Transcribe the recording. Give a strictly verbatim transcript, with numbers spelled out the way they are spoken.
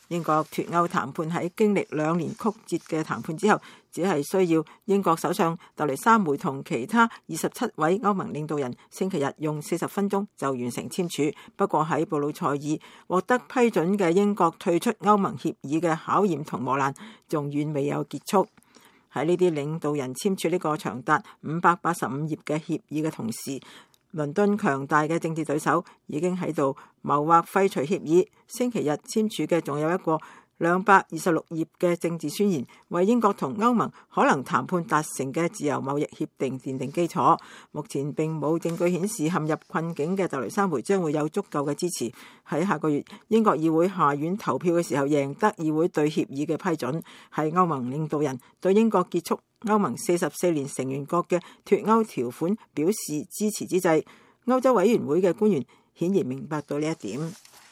英國脫歐談判喺經歷兩年曲折嘅談判之後，只係需要英國首相特蕾莎梅同其他二十七位歐盟領導人星期日用四十分鐘就完成簽署。不過喺布魯塞爾獲得批准嘅英國退出歐盟協議嘅考驗同磨難仲遠未有結束。喺呢啲領導人簽署呢個長達五百八十五頁嘅協議嘅同時，倫敦強大嘅政治對手已經喺度謀劃廢除協議。星期日簽署嘅仲有一個兩百二十六頁嘅政治宣言，為英國同歐盟可能談判達成嘅自由貿易協定奠定基礎。目前並冇證據顯示陷入困境嘅特蕾莎梅將會有足夠嘅支持，喺下個月英國議會下院投票嘅時候贏得議會對協議嘅批准。係歐盟領導人對英國結束歐盟四十四年成員國嘅脫歐條款表示支持之際，歐洲委員會嘅官員顯然明白到呢一點。